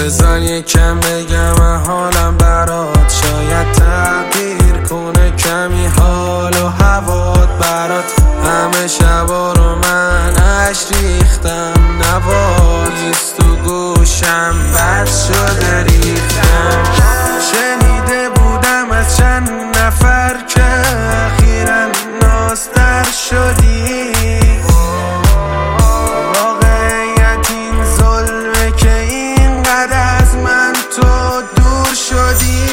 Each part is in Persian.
بذار یکم بگم حالم برات، شاید تغییر کنه کمی حال و هوات برات. همه شبا رو من عشق ریختم، نوات نیست تو گوشم، بد شده ریختم. شنیده بودم از چند نفر که اخیراً نازدر شدی، واقعیت این ظلمه که اینقدر از من تو دور شدی.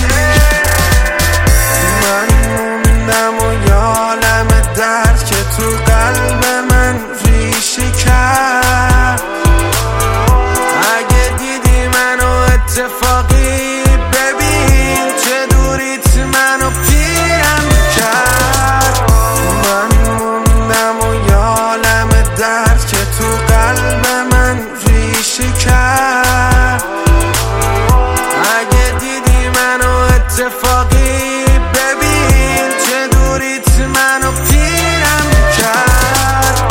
من موندم و یالم درد که تو قلب من ریشه کرد. اگه دیدی منو اتفاقی ببین چه دوریت منو پیرم کرد. من موندم و یالم درد که تو قلب من ریشه کرد. اگه دیدی منو اتفاقی ببین چه دوریت منو پیرم کرد.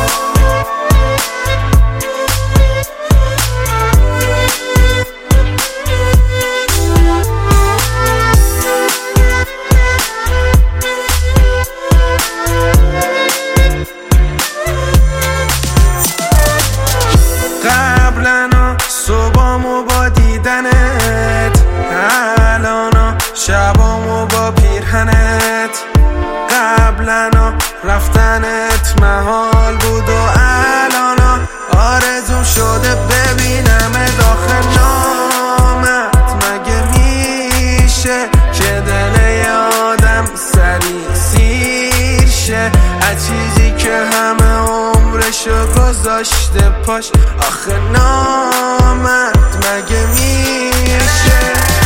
قبلنا صبحامو با دیدنت، الانو شبامو با پیرهنت. قبلنا رفتنت محال بود و الانو آرزوم شده ببینم داخل نامت. مگه میشه که دل آدم سریع سیر شه از چیزی که همه عمرشو گذاشته پاش؟ آخه نامت مگه میشه؟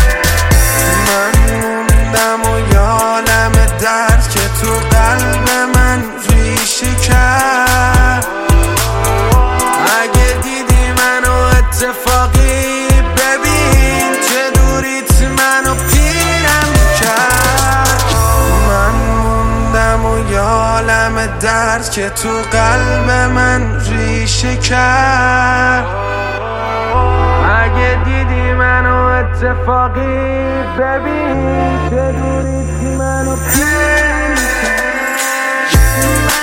من موندم و یالم درد که تو قلب من ریشه کرد. اگه دیدی منو اتفاقی ببین چه دوریت منو پیرم کرد. من موندم و یالم درد که تو قلب من ریشه کرد. اگه دیدی منو اتفاقی ببین چه دوریت منو پیرم کرد.